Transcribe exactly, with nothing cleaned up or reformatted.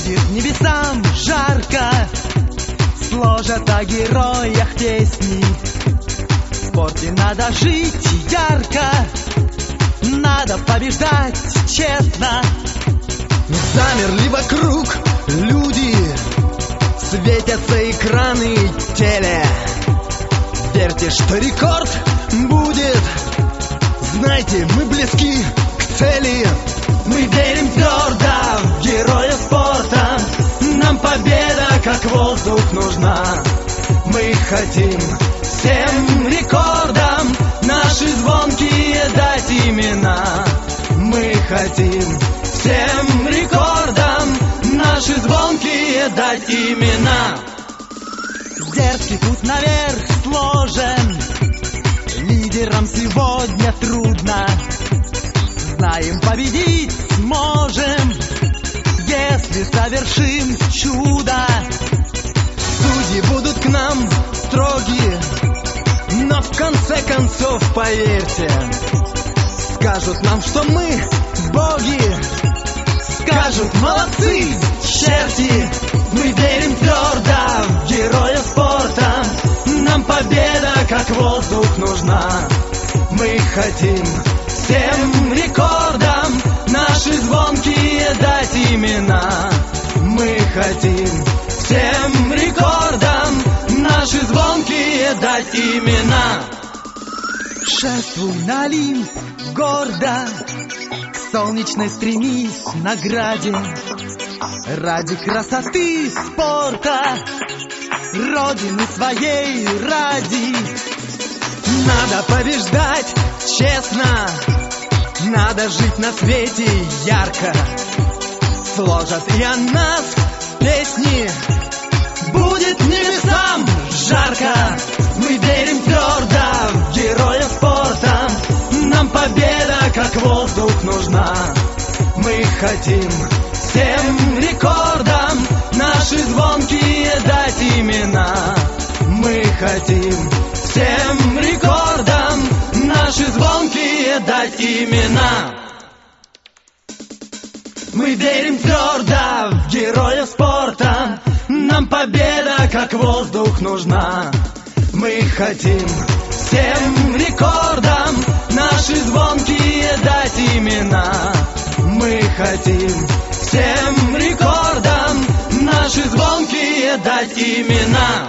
Будет небесам жарко, сложат о героях песни. В спорте надо жить ярко, надо побеждать честно. Замерли вокруг люди, светятся экраны теле. Верьте, что рекорд будет, знайте, мы близки к цели. Мы верим твердо в героя спорта, нам победа как воздух нужна. Мы хотим всем рекордам наши звонкие дать имена. Мы хотим всем рекордам наши звонкие дать имена. Дерзкий путь наверх сложен, лидерам сегодня трудно. Знаем, победить сможем, если совершим чудо. Судьи будут к нам строги, но в конце концов, поверьте, скажут нам, что мы боги. Скажут: молодцы, черти. Мы верим твердо в героя спорта, нам победа как воздух нужна. Мы хотим всем рекордам наши звонкие дать имена. Мы хотим всем рекордам наши звонкие дать имена. Шествуй на Олимп гордо, к солнечной стремись награде. Ради красоты спорта, родины своей ради. Надо побеждать честно, надо жить на свете ярко. Сложат и о нас песни, будет небесам жарко. Мы верим твердо в героя спорта, нам победа как воздух нужна. Мы хотим всем рекордам наши звонкие дать имена. Мы хотим всем рекордам наши звонкие дать имена. Мы верим твердо в героя спорта, нам победа как воздух нужна. Мы хотим всем рекордам наши звонкие дать имена. Мы хотим всем рекордам наши звонкие дать имена.